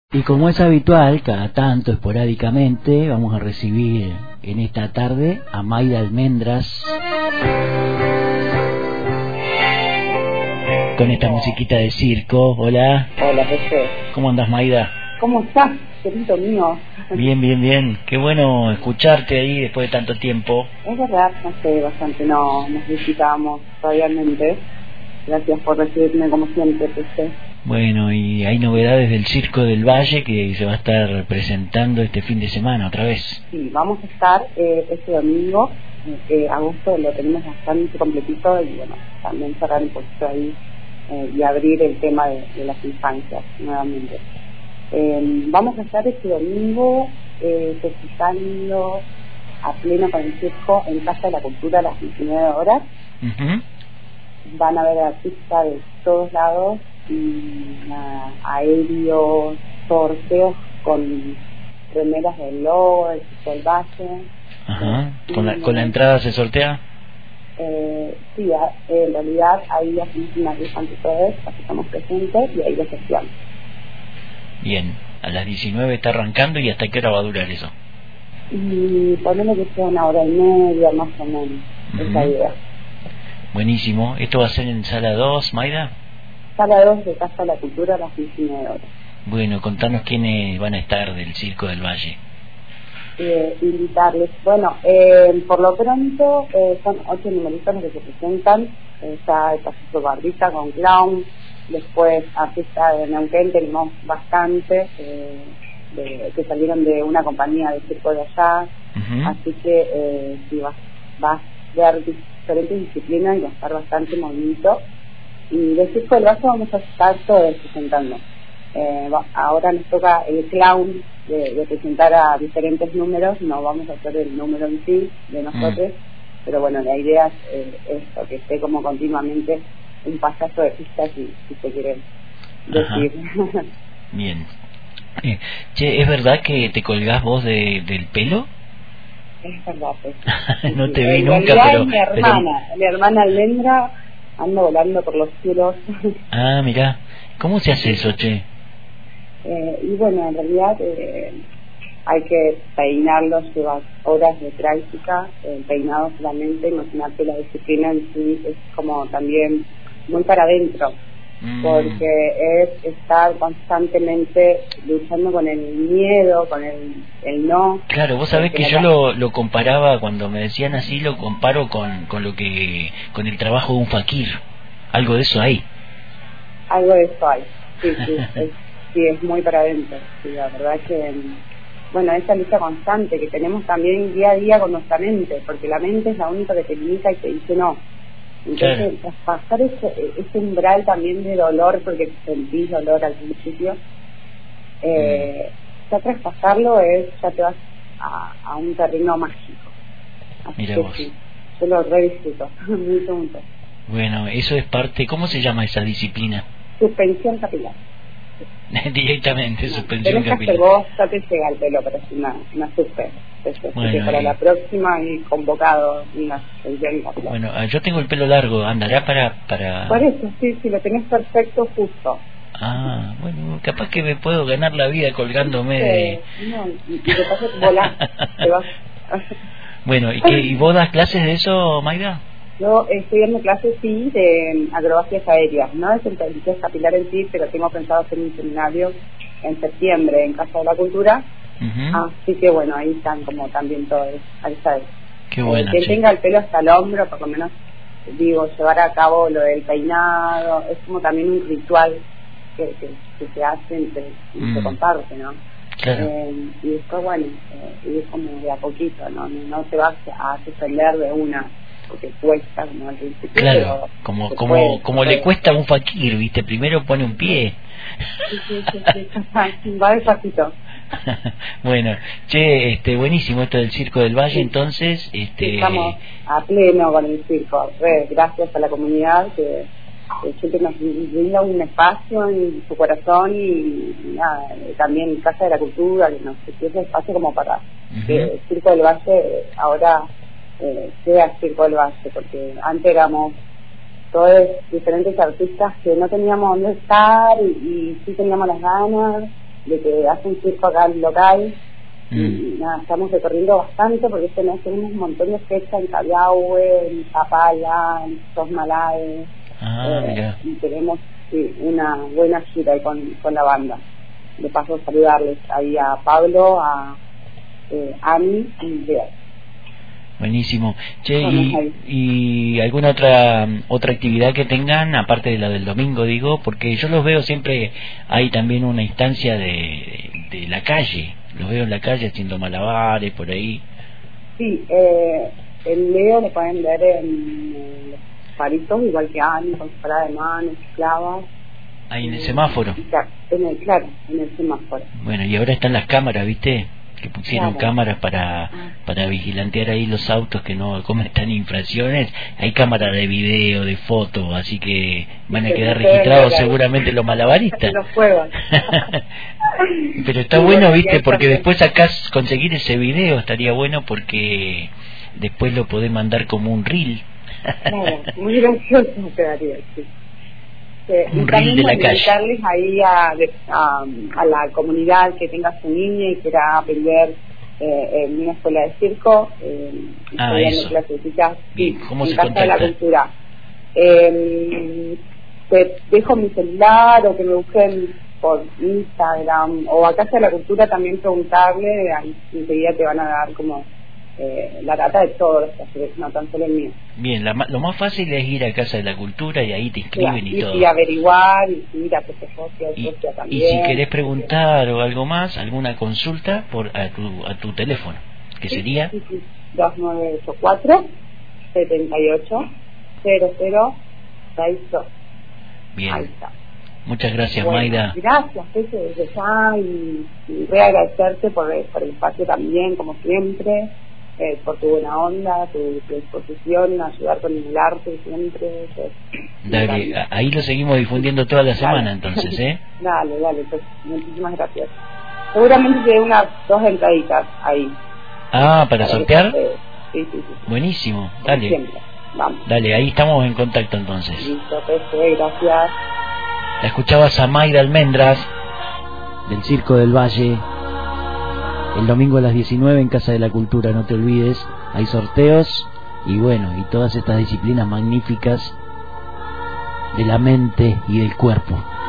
Y como es habitual, cada tanto, esporádicamente, vamos a recibir en esta tarde a Mayda Almendras con esta musiquita de circo. Hola. Hola, José. ¿Cómo andas, Mayda? ¿Cómo estás, querido mío? Bien, bien, bien. Qué bueno escucharte ahí después de tanto tiempo. Es verdad, no sé, bastante no nos visitábamos radialmente. Gracias por recibirme como siempre, José. Bueno, y hay novedades del Circo del Valle que se va a estar presentando este fin de semana otra vez. Sí, vamos a estar este domingo, agosto lo tenemos bastante completito y bueno, también cerrar un poquito ahí y abrir el tema de las infancias nuevamente. Vamos a estar este domingo festejando a pleno con el circo en Casa de la Cultura a las 19 horas. Uh-huh. Van a haber artistas de todos lados y aéreos, sorteos con remeras del logo, del Circo del Valle. Ajá. ¿Con la entrada se sortea? Sí, en realidad ahí hacemos una rifa ante todos, así estamos presentes y ahí lo gestionamos. Bien, a las 19 está arrancando y ¿hasta qué hora va a durar eso? Y ponemos que sea una hora y media más o menos, es la idea. Buenísimo. ¿Esto va a ser en Sala 2, Mayda? Sala 2 de Casa de la Cultura a las 19 horas. Bueno, contanos quiénes van a estar del Circo del Valle. Invitarles. Bueno, por lo pronto son 8 numeritos los que se presentan. Está el Payaso Barbita con clown. Después, artistas de Neuquén tenemos bastante que salieron de una compañía de circo de allá. Uh-huh. Así que sí, va a ver diferentes disciplinas y va a estar bastante movidito. Y del Circo del Valle vamos a estar todos presentando. Ahora nos toca el clown de presentar a diferentes números. No vamos a hacer el número en sí de nosotros, pero bueno, la idea es esto, que esté como continuamente un payaso de pistas, si se quiere decir. Bien. Che, ¿es verdad que te colgás vos del pelo? Es verdad, pues. No te vi nunca, pero... Mi hermana Almendra anda volando por los cielos. Ah, mirá. ¿Cómo se hace eso, che? Y bueno, en realidad hay que peinarlo, lleva horas de práctica, peinado solamente. Imagínate, la disciplina en sí es como también muy para adentro, porque es estar constantemente luchando con el miedo, con el no. Claro, vos sabés que yo lo comparaba, cuando me decían así, lo comparo con el trabajo de un faquir. Algo de eso hay. Algo de eso hay, sí, es muy para adentro. Sí, la verdad que, bueno, esa lucha constante que tenemos también día a día con nuestra mente, porque la mente es la única que te limita y te dice no. Entonces, traspasar ese umbral también de dolor, porque sentís dolor al principio, ya traspasarlo ya te vas a un terreno mágico. Así Mira que vos. sí, yo lo redisfruto, mucho. Bueno, eso es parte, ¿cómo se llama esa disciplina? Suspensión capilar. Directamente, no, suspensión capilar. Que vos ya te llega el pelo, pero es una suspensión. Bueno, para la próxima y convocado una suspensión capilar. Bueno, yo tengo el pelo largo, ¿andará para...? Por eso, sí, lo tenés perfecto, justo. Ah, bueno, capaz que me puedo ganar la vida colgándome de... No, y te pasa que volás, te vas... Bueno, ¿y vos das clases de eso, Mayda? Yo estoy dando clases, sí, de acrobacias aéreas, no de suspensión capilar en sí, pero tengo pensado hacer un seminario en septiembre en Casa de la Cultura. Uh-huh. Así que bueno, ahí están como también todos, ahí sabes. Qué bueno. Que tenga el pelo hasta el hombro, por lo menos, digo, llevar a cabo lo del peinado, es como también un ritual que se hace y se comparte, ¿no? Claro. Y después, bueno, ir como de a poquito, no te vas a suspender de una, porque cuesta, como al principio. Claro, como le cuesta a un faquir, ¿viste? Primero pone un pie. Sí, va despacito. Bueno, che, buenísimo esto del Circo del Valle, sí. Entonces, estamos a pleno con el circo, gracias a la comunidad que siempre nos brinda un espacio en su corazón y nada, también Casa de la Cultura, que nos ofrece espacio como para que el Circo del Valle ahora sea Circo del Valle, porque antes éramos todos diferentes artistas que no teníamos dónde estar y sí teníamos las ganas de que hace un circo acá al local. Y nada, estamos recorriendo bastante porque tenemos un montón de fechas en Cabiahue, en Zapala, en Sosmalade. Y tenemos una buena gira ahí con la banda. De paso saludarles ahí a Pablo, a Ani y Bea. Buenísimo. Che, y alguna otra actividad que tengan, aparte de la del domingo, digo, porque yo los veo siempre, hay también una instancia de la calle, los veo en la calle haciendo malabares, por ahí. Sí, el Leo lo pueden ver en los palitos, igual que Ani, con su parada de manos, clavas. Ahí en el semáforo. Claro, en el semáforo. Bueno, y ahora están las cámaras, ¿viste? Que pusieron cámaras para vigilantear ahí los autos que no cometan infracciones. Hay cámaras de video, de foto, así que van a quedar registrados seguramente los malabaristas. Los juegos. Pero está bueno, ¿viste? Porque después acá conseguir ese video estaría bueno porque después lo podés mandar como un reel. Claro, muy gracioso quedaría, sí. Un reel de la calle. Invitarles ahí a la comunidad que tenga su niña y quiera aprender en una escuela de circo. Eso. Bien, ¿cómo se contacta? De la Cultura. Te dejo mi celular o que me busquen por Instagram o a Casa de la Cultura también preguntarle, ahí enseguida te van a dar como la data de todos los talleres, no tan solo el mío. Bien, lo más fácil es ir a Casa de la Cultura y ahí te inscriben y todo. Y averiguar, y ir a socia también. Y si querés preguntar o algo más, alguna consulta a tu teléfono, que sería 2984 78 0062. Bien. Ahí está. Muchas gracias, Mayra. Gracias, Pepe, desde ya, y voy a agradecerte por el espacio también, como siempre. Por tu buena onda, tu disposición, ayudar con el arte siempre. Dale, ahí lo seguimos difundiendo toda la semana, entonces, Dale, pues muchísimas gracias. Seguramente te dé unas 2 entraditas ahí. ¿Para sortear? Sí. Buenísimo, dale. Siempre. Vamos. Dale, ahí estamos en contacto entonces. Listo, Pepe, gracias. La escuchabas a Mayra Almendras, del Circo del Valle. El domingo a las 19 en Casa de la Cultura, no te olvides, hay sorteos y bueno, y todas estas disciplinas magníficas de la mente y del cuerpo.